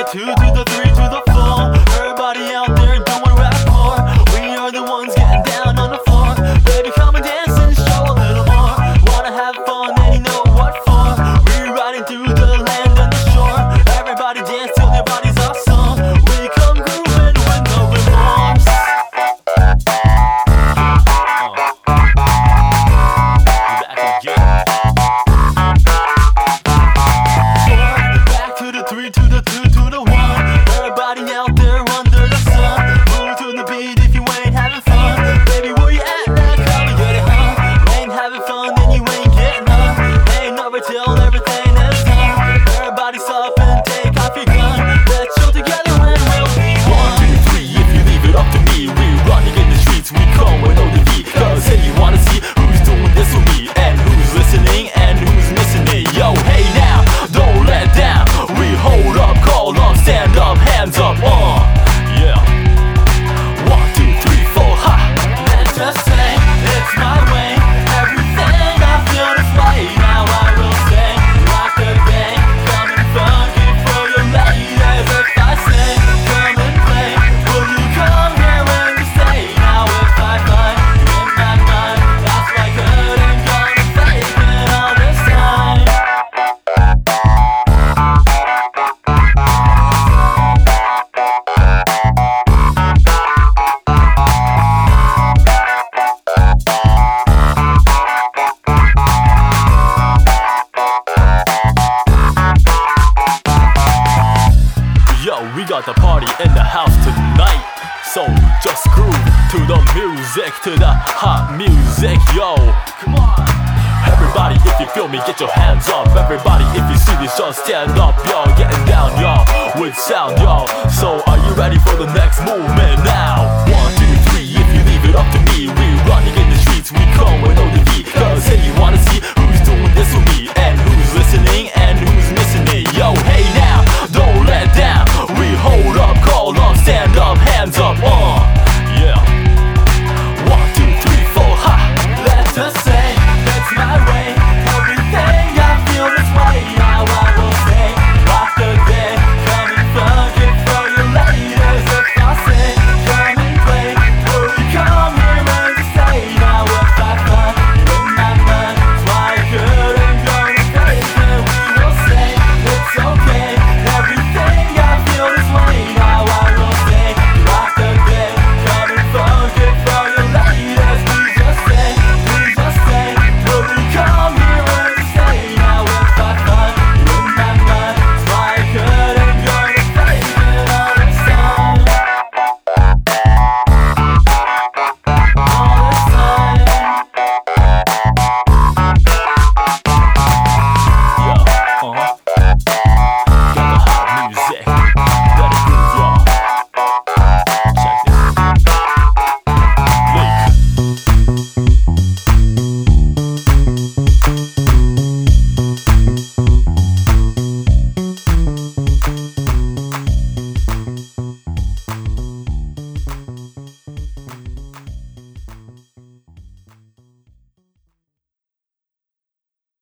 the 2 to the 3 to the 4. Everybody out there doing rap more. We are the ones getting down on the floor. Baby, come and dance and show a little more. Wanna have fun and you know what for. We're riding through the land and the shore. Everybody dance till their bodies are sore. We come grooving with no remorse. Back to the 3 to the 2 to the 1. Everybody out there under the sun. Move to the beat if you ain't having fun. Baby, where you at now? Come and get it, huh? Ain't having fun, then you ain't getting none. Ain't over till everything is done. Everybody stop and take off your gun. Let's show together and we'll be one. 1, 2, 3, if you leave it up to me. We running in the streets, we come with no defeat. Cause hey, you wanna see who's doing this with me, and who's listening, and who's missing it. Yo, hey now, don't let down. We hold up, call up, stand up, hands up, yeah. 1, 2, 3, 4, ha. Let's just say it's my way. Everything I feel this way. Now I will stay, rock the day, come and funky for your ladies. If I say come and play, will you come here when you stay? Now if I find in my mind that's why good and gonna fake it all this time. Yo, we got the party in the house tonight. So just groove to the music, to the hot music, yo. Come on. Everybody, if you feel me, get your hands up. Everybody, if you see this, just stand up, yo. Getting down, yo, with sound, yo. So are you ready for the next